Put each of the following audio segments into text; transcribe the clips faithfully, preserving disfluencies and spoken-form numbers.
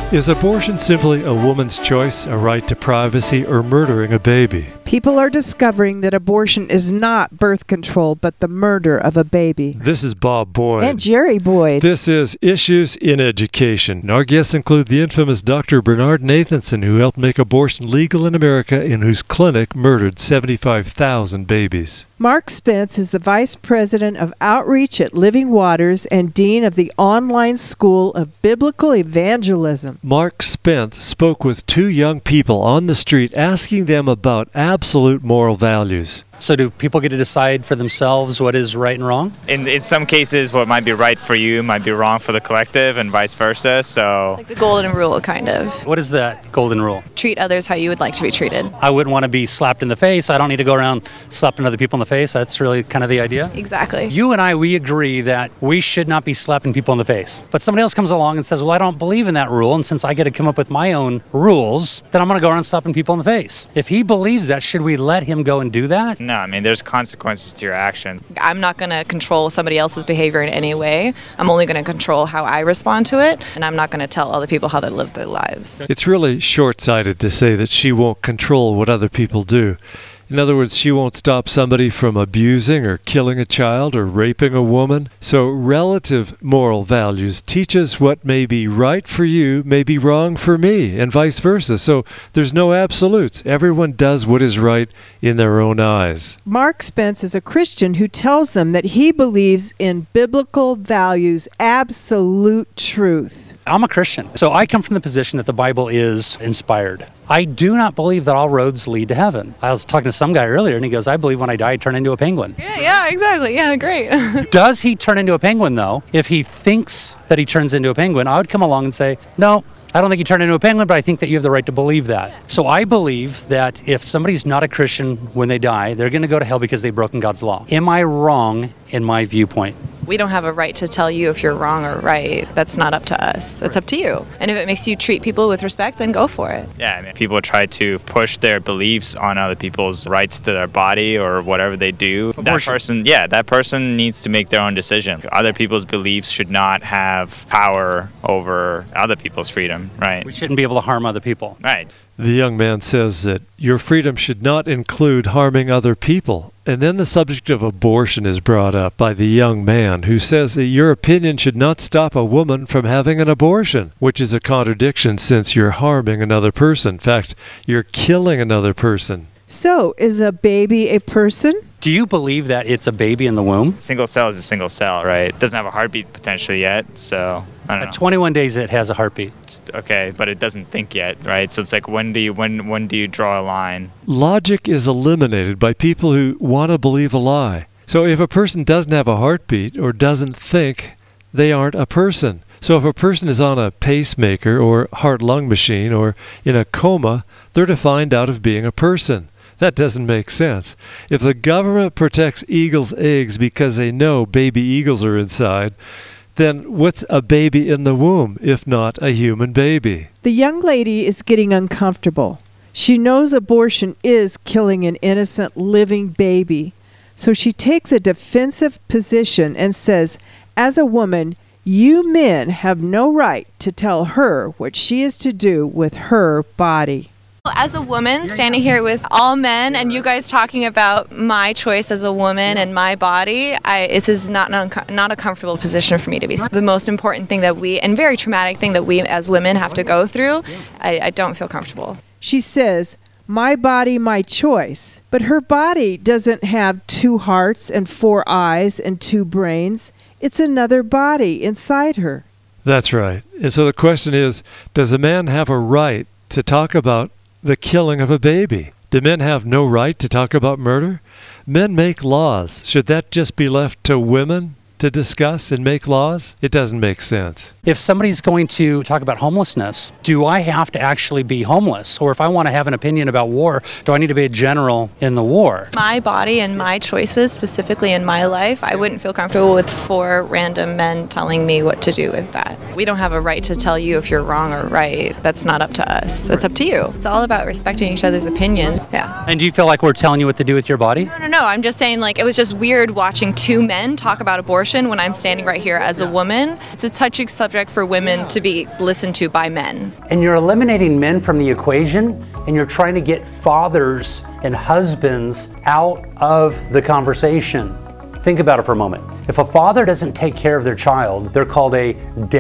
Is abortion simply a woman's choice, a right to privacy, or murdering a baby? People are discovering that abortion is not birth control, but the murder of a baby. This is Bob Boyd. And Jerry Boyd. This is Issues in Education. Our guests include the infamous Doctor Bernard Nathanson, who helped make abortion legal in America and whose clinic murdered seventy-five thousand babies. Mark Spence is the Vice President of Outreach at Living Waters and Dean of the Online School of Biblical Evangelism. Mark Spence spoke with two young people on the street asking them about absolute moral values. So do people get to decide for themselves what is right and wrong? In in some cases, what might be right for you might be wrong for the collective and vice versa, so... Like the golden rule, kind of. What is that golden rule? Treat others how you would like to be treated. I wouldn't want to be slapped in the face. I don't need to go around slapping other people in the face. That's really kind of the idea? Exactly. You and I, we agree that we should not be slapping people in the face. But somebody else comes along and says, well, I don't believe in that rule, and since I get to come up with my own rules, then I'm going to go around slapping people in the face. If he believes that, should we let him go and do that? No, I mean, there's consequences to your action. I'm not going to control somebody else's behavior in any way. I'm only going to control how I respond to it, and I'm not going to tell other people how they live their lives. It's really short-sighted to say that she won't control what other people do. In other words, she won't stop somebody from abusing or killing a child or raping a woman. So relative moral values teach us what may be right for you may be wrong for me, and vice versa. So there's no absolutes. Everyone does what is right in their own eyes. Mark Spence is a Christian who tells them that he believes in biblical values, absolute truth. I'm a Christian, so I come from the position that the Bible is inspired. I do not believe that all roads lead to heaven. I was talking to some guy earlier, and he goes, I believe when I die, I turn into a penguin. Yeah, yeah, exactly. Yeah, great. Does he turn into a penguin, though? If he thinks that he turns into a penguin, I would come along and say, no, I don't think you turn into a penguin, but I think that you have the right to believe that. So I believe that if somebody's not a Christian when they die, they're going to go to hell because they've broken God's law. Am I wrong in my viewpoint? We don't have a right to tell you if you're wrong or right. That's not up to us. It's up to you. And if it makes you treat people with respect, then go for it. Yeah, I mean, people try to push their beliefs on other people's rights to their body or whatever they do. Abortion. That person, yeah, that person needs to make their own decision. Other people's beliefs should not have power over other people's freedom, right? We shouldn't be able to harm other people. Right. The young man says that your freedom should not include harming other people. And then the subject of abortion is brought up by the young man, who says that your opinion should not stop a woman from having an abortion, which is a contradiction since you're harming another person. In fact, you're killing another person. So, is a baby a person? Do you believe that it's a baby in the womb? Single cell is a single cell, right? It doesn't have a heartbeat potentially yet, so I don't know. At twenty-one days, it has a heartbeat. Okay, but it doesn't think yet, right? So it's like, when do you when when do you draw a line? Logic is eliminated by people who want to believe a lie. So if a person doesn't have a heartbeat or doesn't think, they aren't a person. So if a person is on a pacemaker or heart-lung machine or in a coma, they're defined out of being a person. That doesn't make sense. If the government protects eagles' eggs because they know baby eagles are inside, then what's a baby in the womb if not a human baby? The young lady is getting uncomfortable. She knows abortion is killing an innocent living baby. So she takes a defensive position and says, as a woman, you men have no right to tell her what she is to do with her body. As a woman standing here with all men and you guys talking about my choice as a woman and my body, I, this is not an unco- not a comfortable position for me to be. The most important thing that we, and very traumatic thing that we as women have to go through, I, I don't feel comfortable. She says, my body, my choice. But her body doesn't have two hearts and four eyes and two brains. It's another body inside her. That's right. And so the question is, does a man have a right to talk about the killing of a baby? Do men have no right to talk about murder? Men make laws. Should that just be left to women to discuss and make laws? It doesn't make sense. If somebody's going to talk about homelessness, do I have to actually be homeless? Or if I want to have an opinion about war, do I need to be a general in the war? My body and my choices, specifically in my life, I wouldn't feel comfortable with four random men telling me what to do with that. We don't have a right to tell you if you're wrong or right. That's not up to us. That's up to you. It's all about respecting each other's opinions. Yeah. And do you feel like we're telling you what to do with your body? No, no, no. I'm just saying, like, it was just weird watching two men talk about abortion abortion when I'm standing right here as a woman. It's a touchy subject for women to be listened to by men. And you're eliminating men from the equation, and you're trying to get fathers and husbands out of the conversation. Think about it for a moment. If a father doesn't take care of their child, they're called a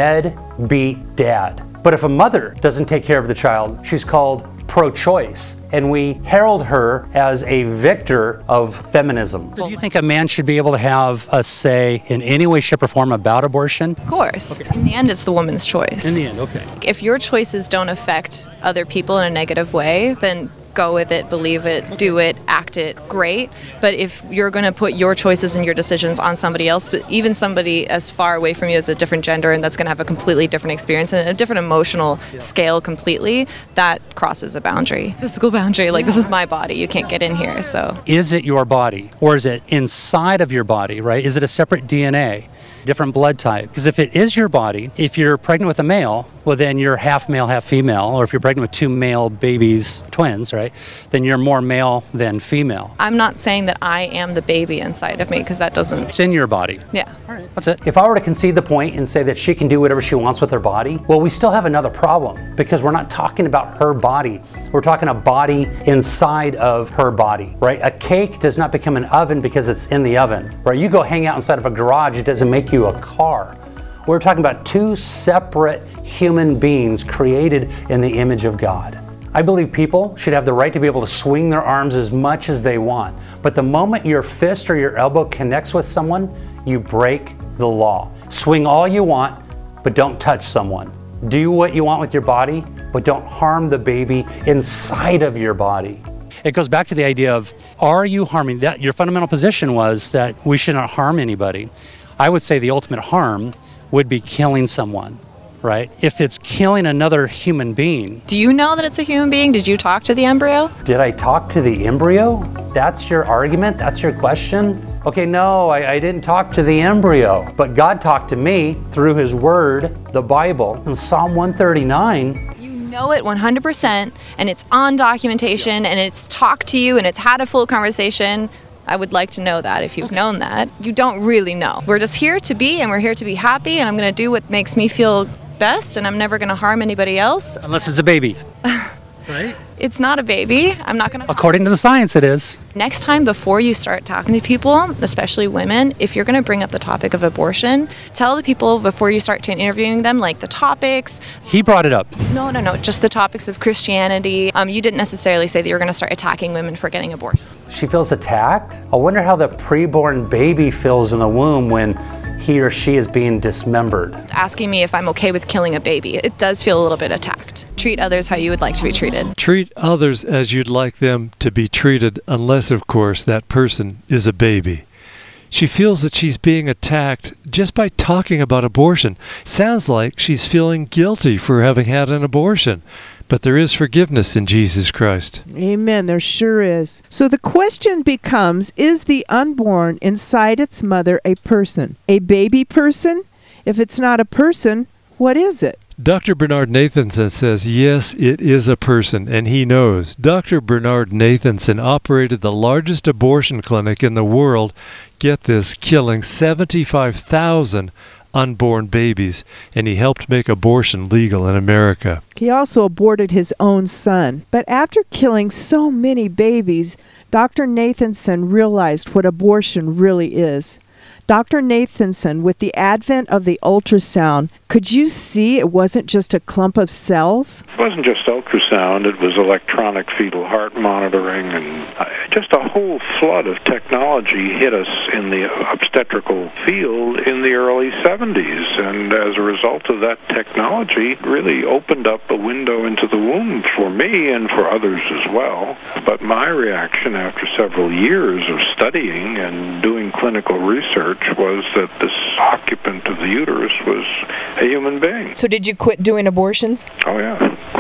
deadbeat dad. But if a mother doesn't take care of the child, she's called pro-choice. And we herald her as a victor of feminism. Do you think a man should be able to have a say in any way, shape, or form about abortion? Of course. Okay. In the end, it's the woman's choice. In the end, okay. If your choices don't affect other people in a negative way, then go with it, believe it, do it, act it, great. But if you're going to put your choices and your decisions on somebody else, but even somebody as far away from you as a different gender and that's going to have a completely different experience and a different emotional yeah. scale completely, that crosses a boundary, physical boundary. Like, yeah. this is my body. You can't get in here. So, is it your body, or is it inside of your body, right? Is it a separate D N A? Different blood type? Because if it is your body, if you're pregnant with a male, well, then you're half male, half female. Or if you're pregnant with two male babies, twins, right, then you're more male than female. I'm not saying that I am the baby inside of me, because that doesn't... It's in your body. Yeah. All right. That's it. If I were to concede the point and say that she can do whatever she wants with her body, well, we still have another problem, because we're not talking about her body. We're talking a body inside of her body, right? A cake does not become an oven because it's in the oven, right? You go hang out inside of a garage, it doesn't make you a car. We're talking about two separate human beings created in the image of God. I believe people should have the right to be able to swing their arms as much as they want. But the moment your fist or your elbow connects with someone, you break the law. Swing all you want, but don't touch someone. Do what you want with your body, but don't harm the baby inside of your body. It goes back to the idea of, are you harming? That your fundamental position was that we should not harm anybody. I would say the ultimate harm would be killing someone, right? If it's killing another human being. Do you know that it's a human being? Did you talk to the embryo? Did I talk to the embryo? That's your argument? That's your question? Okay, no, I, I didn't talk to the embryo, but God talked to me through His Word, the Bible. In Psalm one thirty-nine, know it one hundred percent, and it's on documentation, and it's talked to you, and it's had a full conversation. I would like to know that if you've okay. known that. You don't really know. We're just here to be, and we're here to be happy, and I'm going to do what makes me feel best, and I'm never going to harm anybody else. Unless it's a baby. Right? It's not a baby. I'm not going to... According to the science, it is. Next time, before you start talking to people, especially women, if you're going to bring up the topic of abortion, tell the people before you start interviewing them, like the topics. He brought it up. No, no, no. Just the topics of Christianity. Um, you didn't necessarily say that you're going to start attacking women for getting abortion. She feels attacked? I wonder how the preborn baby feels in the womb when he or she is being dismembered. Asking me if I'm okay with killing a baby, it does feel a little bit attacked. Treat others how you would like to be treated. Treat others as you'd like them to be treated, unless, of course, that person is a baby. She feels that she's being attacked just by talking about abortion. Sounds like she's feeling guilty for having had an abortion. But there is forgiveness in Jesus Christ. Amen. There sure is. So the question becomes, is the unborn inside its mother a person? A baby person? If it's not a person, what is it? Doctor Bernard Nathanson says, yes, it is a person, and he knows. Doctor Bernard Nathanson operated the largest abortion clinic in the world, get this, killing seventy-five thousand unborn babies, and he helped make abortion legal in America. He also aborted his own son. But after killing so many babies, Doctor Nathanson realized what abortion really is. Doctor Nathanson, with the advent of the ultrasound, could you see it wasn't just a clump of cells? It wasn't just ultrasound, it was electronic fetal heart monitoring, and just a whole flood of technology hit us in the obstetrical field in the early seventies. And as a result of that technology, it really opened up a window into the womb for me and for others as well. But my reaction after several years of studying and doing clinical research was that this occupant of the uterus was a human being. So did you quit doing abortions? Oh yeah, quit doing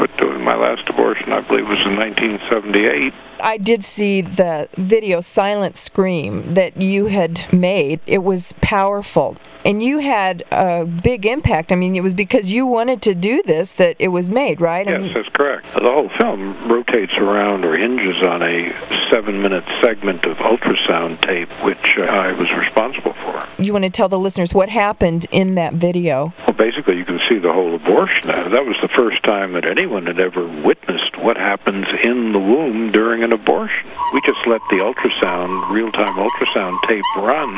My last abortion, I believe, was in nineteen seventy-eight. I did see the video Silent Scream that you had made. It was powerful. And you had a big impact. I mean, it was because you wanted to do this that it was made, right? I Yes, mean, that's correct. The whole film rotates around or hinges on a seven-minute segment of ultrasound tape, which uh, I was responsible for. you want to tell the listeners what happened in that video? Well, basically, you can see the whole abortion. Uh, That was the first time that anyone had ever witnessed what happens in the womb during an abortion. We just let the ultrasound, real-time ultrasound tape run,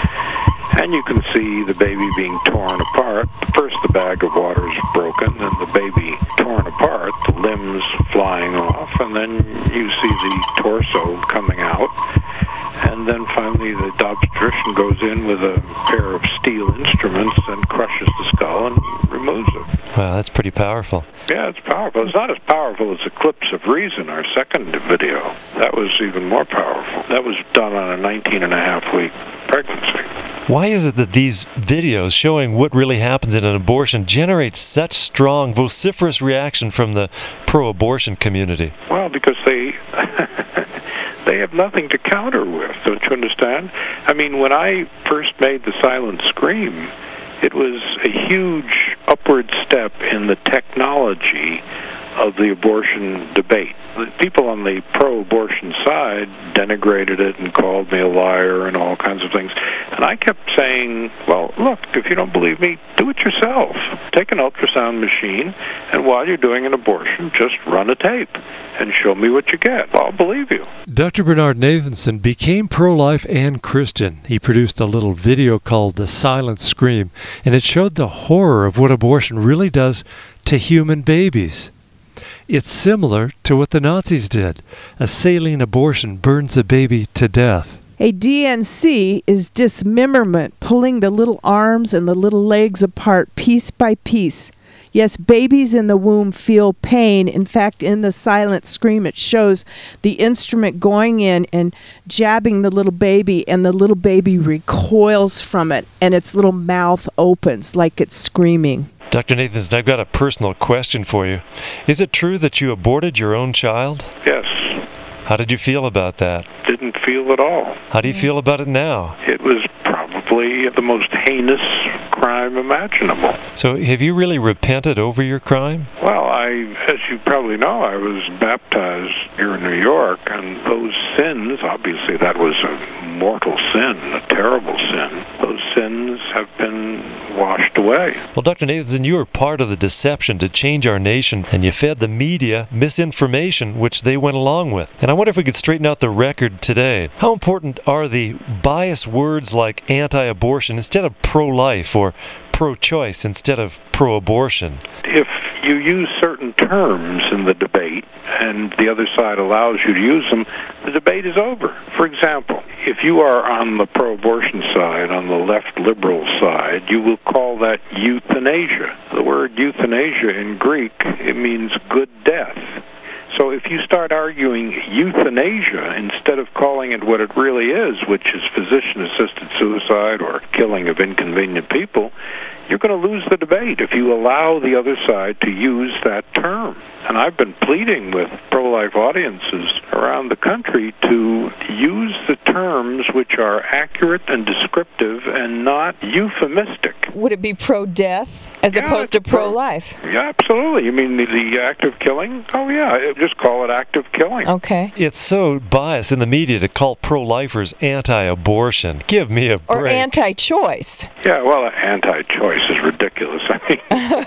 and you can see the baby being torn apart. First, the bag of water is broken, then the baby torn apart, the limbs flying off, and then you see the torso coming out. And then finally the obstetrician goes in with a pair of steel instruments and crushes the skull and removes it. Wow, that's pretty powerful. Yeah, it's powerful. It's not as powerful as Eclipse of Reason, our second video. That was even more powerful. That was done on a nineteen and a half week pregnancy. Why is it that these videos showing what really happens in an abortion generate such strong, vociferous reaction from the pro-abortion community? Well, because they they have nothing to counter with, don't you understand? I mean, when I first made the Silent Scream, it was a huge upward step in the technology of the abortion debate. The people on the pro-abortion side denigrated it and called me a liar and all kinds of things. And I kept saying, well, look, if you don't believe me, do it yourself. Take an ultrasound machine, and while you're doing an abortion, just run a tape and show me what you get. I'll believe you. Doctor Bernard Nathanson became pro-life and Christian. He produced a little video called The Silent Scream, and it showed the horror of what abortion really does to human babies. It's similar to what the Nazis did. A saline abortion burns a baby to death. A D N C is dismemberment, pulling the little arms and the little legs apart piece by piece. Yes, babies in the womb feel pain. In fact, in the Silent Scream, it shows the instrument going in and jabbing the little baby, and the little baby recoils from it, and its little mouth opens like it's screaming. Doctor Nathanson, I've got a personal question for you. Is it true that you aborted your own child? Yes. How did you feel about that? Didn't feel at all. How do you feel about it now? It was probably the most heinous crime imaginable. So have you really repented over your crime? Well, I, as you probably know, I was baptized here in New York, and those sins, obviously that was a mortal sin, a terrible sin. Those sins have been washed away. Well, Doctor Nathanson, you were part of the deception to change our nation, and you fed the media misinformation, which they went along with. And I wonder if we could straighten out the record today. How important are the biased words like anti-abortion instead of pro-life, or pro-choice instead of pro-abortion? If you use certain terms in the debate and the other side allows you to use them, the debate is over. For example, if you are on the pro-abortion side, on the left liberal side, you will call that euthanasia. The word euthanasia in Greek, it means good death. So if you start arguing euthanasia instead of calling it what it really is, which is physician-assisted suicide or killing of inconvenient people, you're going to lose the debate if you allow the other side to use that term. And I've been pleading with pro-life audiences around the country to use the terms which are accurate and descriptive and not euphemistic. Would it be pro-death as Yeah, opposed to it's pro- pro-life? Yeah, absolutely. You mean the, the act of killing? Oh, yeah, just call it active killing. Okay. It's so biased in the media to call pro-lifers anti-abortion. Give me a break. Or anti-choice. Yeah, well, anti-choice is ridiculous. I mean,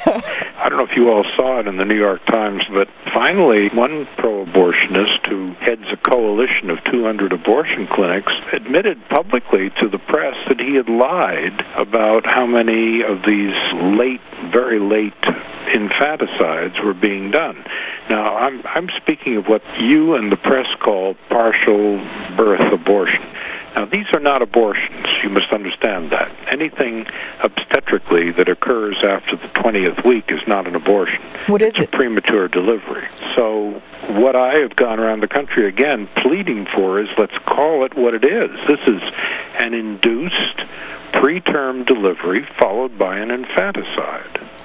I don't know if you all saw it in the New York Times, but finally one pro-abortionist who heads a coalition of two hundred abortion clinics admitted publicly to the press that he had lied about how many of these late, very late infanticides were being done. Now, I'm, I'm speaking of what you and the press call partial birth abortion. Now, these are not abortions. You must understand that. Anything obstetrically that occurs after the twentieth week is not an abortion. What is it's it? a premature delivery. So what I have gone around the country, again, pleading for is let's call it what it is. This is an induced preterm delivery followed by an infanticide.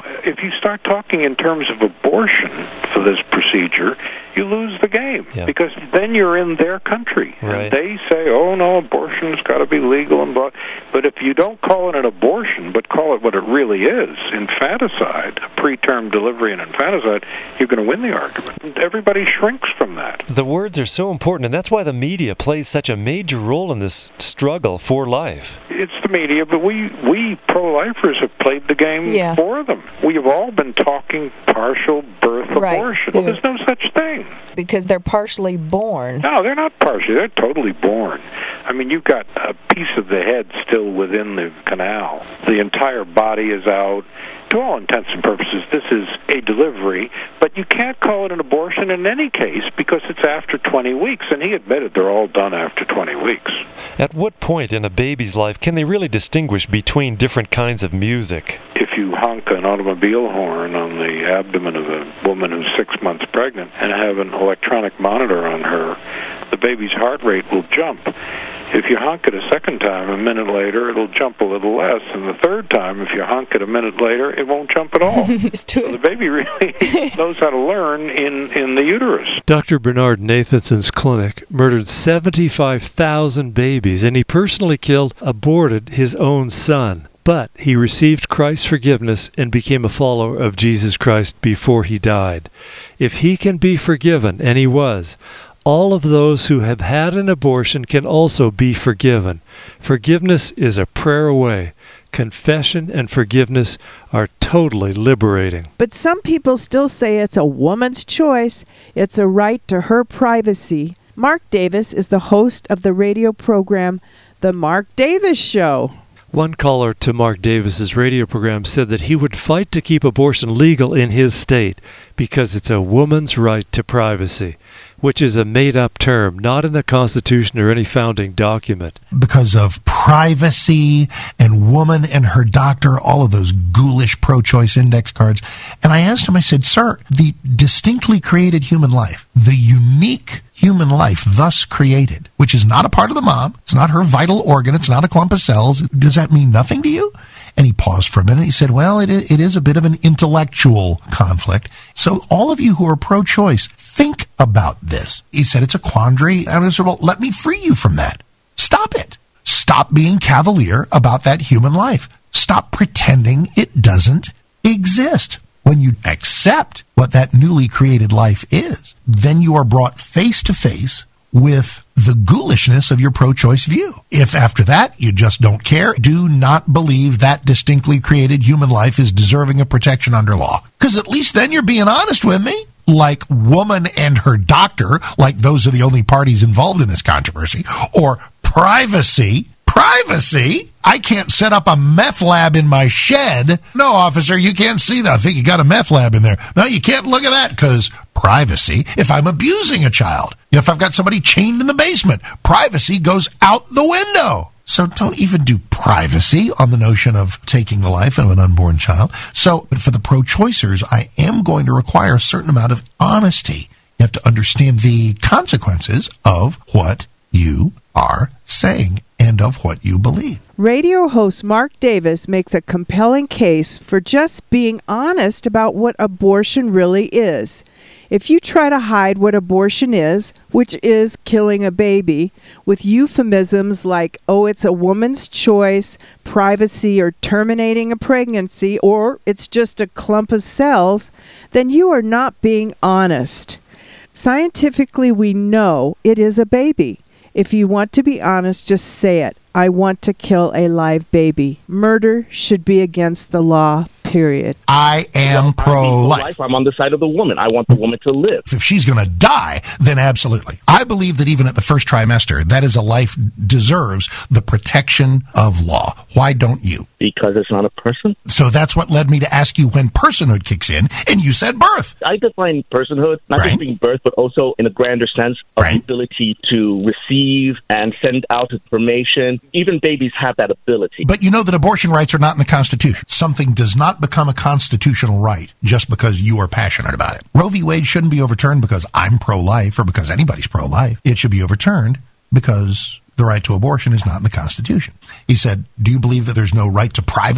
if you start talking in terms of abortion for this procedure, you lose the game, yeah. because then you're in their country. Right. And they say, oh, no, abortion's got to be legal and blah. But if you don't call it an abortion, but call it what it really is, infanticide, preterm delivery and infanticide, you're going to win the argument. Everybody shrinks from that. The words are so important, and that's why the media plays such a major role in this struggle for life. It's the media, but we, we pro-lifers have played the game yeah. for them. We have all been talking partial birth right, abortion. Well, there's no such thing. Because they're partially born. No, they're not partially. They're totally born. I mean, you've got a piece of the head still within the canal. The entire body is out. To all intents and purposes, this is a delivery, but you can't call it an abortion in any case because it's after twenty weeks, and he admitted they're all done after twenty weeks. At what point in a baby's life can they really distinguish between different kinds of music? If you honk an automobile horn on the abdomen of a woman who's six months pregnant and have an electronic monitor on her, the baby's heart rate will jump. If you honk it a second time, a minute later, it'll jump a little less. And the third time, if you honk it a minute later, it won't jump at all. So the baby really knows how to learn in, in the uterus. Doctor Bernard Nathanson's clinic murdered seventy-five thousand babies, and he personally killed, aborted his own son. But he received Christ's forgiveness and became a follower of Jesus Christ before he died. If he can be forgiven, and he was, all of those who have had an abortion can also be forgiven. Forgiveness is a prayer away. Confession and forgiveness are totally liberating. But some people still say it's a woman's choice. It's a right to her privacy. Mark Davis is the host of the radio program, The Mark Davis Show. One caller to Mark Davis's radio program said that he would fight to keep abortion legal in his state because it's a woman's right to privacy, which is a made-up term, not in the Constitution or any founding document. Because of privacy and woman and her doctor, all of those ghoulish pro-choice index cards. And I asked him, I said, sir, the distinctly created human life, the unique human life thus created, which is not a part of the mom, it's not her vital organ, it's not a clump of cells, does that mean nothing to you? And he paused for a minute. He said, well, it, it is a bit of an intellectual conflict. So all of you who are pro-choice, think about this. He said, it's a quandary. And I said, well, let me free you from that. Stop it. Stop being cavalier about that human life. Stop pretending it doesn't exist. When you accept what that newly created life is, then you are brought face to face with the ghoulishness of your pro-choice view. If after that you just don't care, do not believe that distinctly created human life is deserving of protection under law. Because at least then you're being honest with me. Like woman and her doctor, like those are the only parties involved in this controversy, or privacy. Privacy? I can't set up a meth lab in my shed. No, officer, you can't see that. I think you got a meth lab in there. No, you can't look at that because privacy. If I'm abusing a child, if I've got somebody chained in the basement, privacy goes out the window. So don't even do privacy on the notion of taking the life of an unborn child. So for the pro-choicers, I am going to require a certain amount of honesty. You have to understand the consequences of what you are saying and of what you believe. Radio host Mark Davis makes a compelling case for just being honest about what abortion really is. If you try to hide what abortion is, which is killing a baby, with euphemisms like, oh, it's a woman's choice, privacy, or terminating a pregnancy, or it's just a clump of cells, then you are not being honest. Scientifically, we know it is a baby. If you want to be honest, just say it. I want to kill a live baby. Murder should be against the law, period. I am pro-life. I'm on the side of the woman. I want the woman to live. If she's going to die, then absolutely. I believe that even at the first trimester, that is a life deserves the protection of law. Why don't you? Because it's not a person. So that's what led me to ask you when personhood kicks in, and you said birth. I define personhood, not right. just being birth, but also in a grander sense of right. the ability to receive and send out information. Even babies have that ability. But you know that abortion rights are not in the Constitution. Something does not become a constitutional right just because you are passionate about it. Roe v. Wade shouldn't be overturned because I'm pro-life or because anybody's pro-life. It should be overturned because the right to abortion is not in the Constitution. He said, do you believe that there's no right to privacy in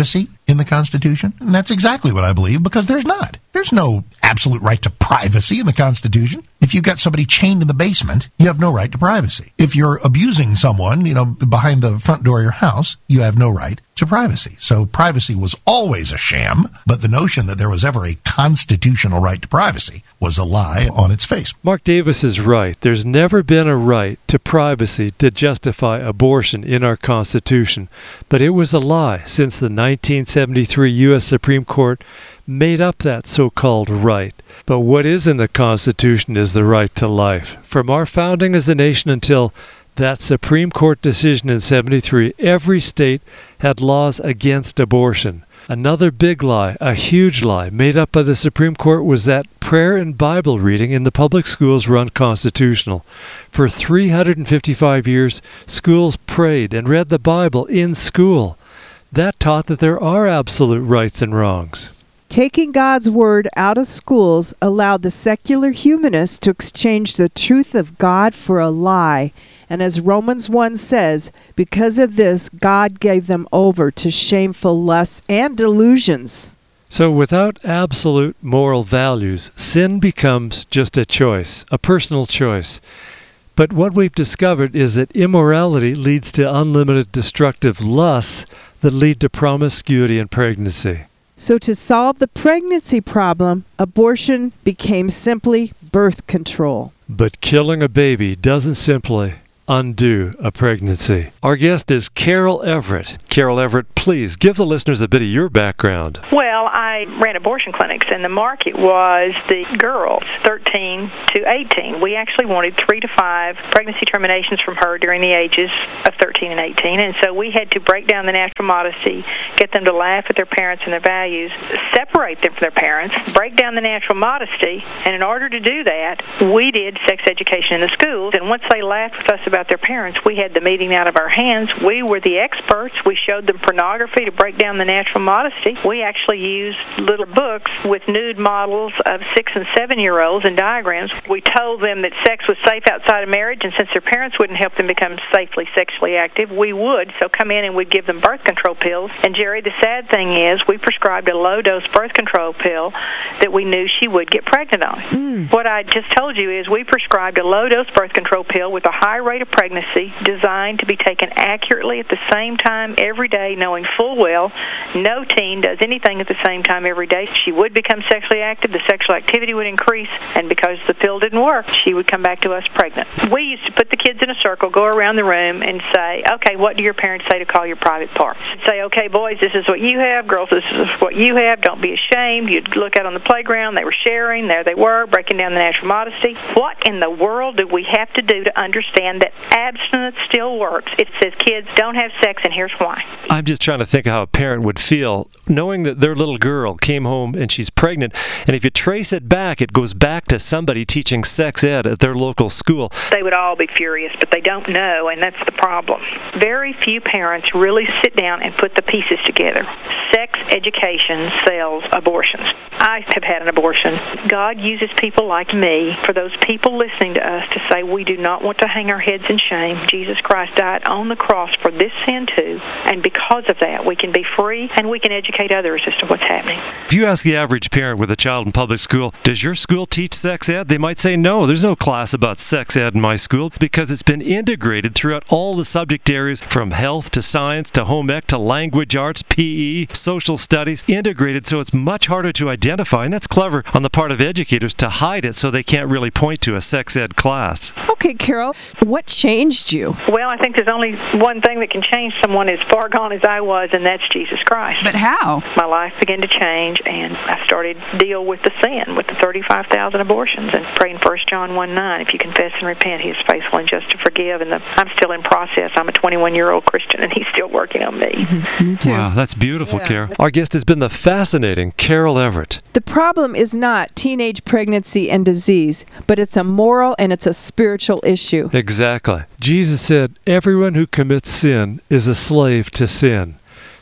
in the Constitution? And that's exactly what I believe, because there's not. There's no absolute right to privacy in the Constitution. If you've got somebody chained in the basement, you have no right to privacy. If you're abusing someone, you know, behind the front door of your house, you have no right to privacy. So privacy was always a sham, but the notion that there was ever a constitutional right to privacy was a lie on its face. Mark Davis is right. There's never been a right to privacy to justify abortion in our Constitution, but it was a lie since the nineteen seventy-three U S Supreme Court made up that so-called right. But what is in the Constitution is the right to life. From our founding as a nation until that Supreme Court decision in seventy-three, every state had laws against abortion. Another big lie, a huge lie, made up by the Supreme Court was that prayer and Bible reading in the public schools were unconstitutional. For three hundred fifty-five years, schools prayed and read the Bible in school. That taught that there are absolute rights and wrongs. Taking God's word out of schools allowed the secular humanists to exchange the truth of God for a lie. And as Romans one says, because of this, God gave them over to shameful lusts and delusions. So without absolute moral values, sin becomes just a choice, a personal choice. But what we've discovered is that immorality leads to unlimited destructive lusts that lead to promiscuity and pregnancy. So to solve the pregnancy problem, abortion became simply birth control. But killing a baby doesn't simply undo a pregnancy. Our guest is Carol Everett. Carol Everett, please give the listeners a bit of your background. Well, I ran abortion clinics, and the market was the girls, thirteen to eighteen. We actually wanted three to five pregnancy terminations from her during the ages of thirteen and eighteen, and so we had to break down the natural modesty, get them to laugh at their parents and their values, separate them from their parents, break down the natural modesty, and in order to do that, we did sex education in the schools, and once they laughed with us about their parents, we had the meeting out of our hands. We were the experts. We showed them pornography to break down the natural modesty. We actually used little books with nude models of six and seven-year-olds and diagrams. We told them that sex was safe outside of marriage, and since their parents wouldn't help them become safely sexually active, we would. So come in and we'd give them birth control pills. And Jerry, the sad thing is we prescribed a low-dose birth control pill that we knew she would get pregnant on. Mm. What I just told you is we prescribed a low-dose birth control pill with a high rate of pregnancy designed to be taken accurately at the same time every day, knowing full well no teen does anything at the same time every day. She would become sexually active, the sexual activity would increase, and because the pill didn't work, she would come back to us pregnant. We used to put the kids in a circle, go around the room, and say, okay, what do your parents say to call your private parts? Say, okay, boys, this is what you have, girls, this is what you have, don't be ashamed. You'd look out on the playground, they were sharing, there they were, breaking down the natural modesty. What in the world do we have to do to understand that abstinence still works? It says kids don't have sex, and here's why. I'm just trying to think of how a parent would feel knowing that their little girl came home and she's pregnant, and if you trace it back, it goes back to somebody teaching sex ed at their local school. They would all be furious, but they don't know, and that's the problem. Very few parents really sit down and put the pieces together. Sex education sells abortions. I have had an abortion. God uses people like me, for those people listening to us, to say we do not want to hang our heads in shame. Jesus Christ died on the cross for this sin too, and because of that, we can be free and we can educate others as to what's happening. If you ask the average parent with a child in public school, does your school teach sex ed? They might say, no, there's no class about sex ed in my school, because it's been integrated throughout all the subject areas from health to science to home ec to language arts, P E, social studies, integrated so it's much harder to identify, and that's clever on the part of educators to hide it so they can't really point to a sex ed class. Okay, Carol, what changed you? Well, I think there's only one thing that can change someone as far gone as I was, and that's Jesus Christ. But how? My life began to change, and I started to deal with the sin, with the thirty-five thousand abortions, and praying First John one nine, if you confess and repent, He is faithful and just to forgive. And the, I'm still in process. I'm a twenty-one-year-old Christian, and He's still working on me. Mm-hmm. Me too. Wow, that's beautiful, Yeah. Carol. Our guest has been the fascinating Carol Everett. The problem is not teenage pregnancy and disease, but it's a moral and it's a spiritual issue. Exactly. Jesus said, everyone who commits sin is a slave to sin.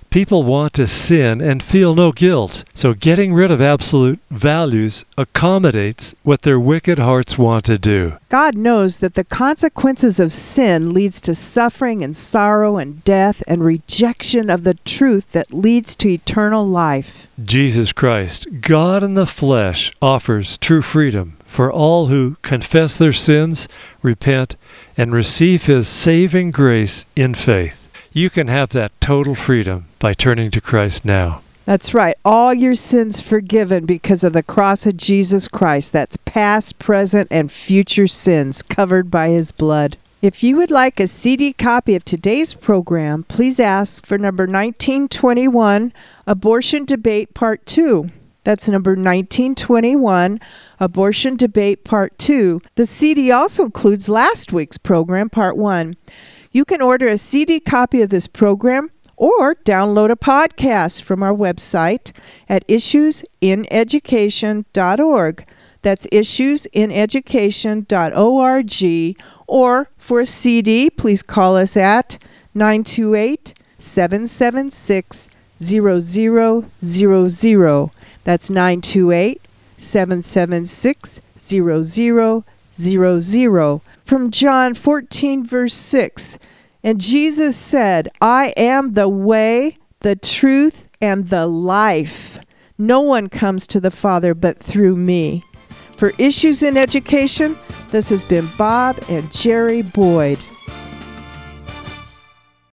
People want to sin and feel no guilt, so getting rid of absolute values accommodates what their wicked hearts want to do. God knows that the consequences of sin leads to suffering and sorrow and death and rejection of the truth that leads to eternal life. Jesus Christ, God in the flesh, offers true freedom for all who confess their sins, repent, and receive His saving grace in faith. You can have that total freedom by turning to Christ now. That's right. All your sins forgiven because of the cross of Jesus Christ. That's past, present, and future sins covered by His blood. If you would like a C D copy of today's program, please ask for number nineteen twenty-one, Abortion Debate Part two. That's number nineteen twenty-one, Abortion Debate Part two. The C D also includes last week's program, Part one. You can order a C D copy of this program or download a podcast from our website at issues in education dot org. That's issues in education dot org. Or for a C D, please call us at nine two eight, seven seven six, zero zero zero zero. That's nine two eight, seven seven six, zero zero zero zero. From John fourteen, verse six, and Jesus said, I am the way, the truth, and the life. No one comes to the Father but through me. For Issues in Education, this has been Bob and Jerry Boyd.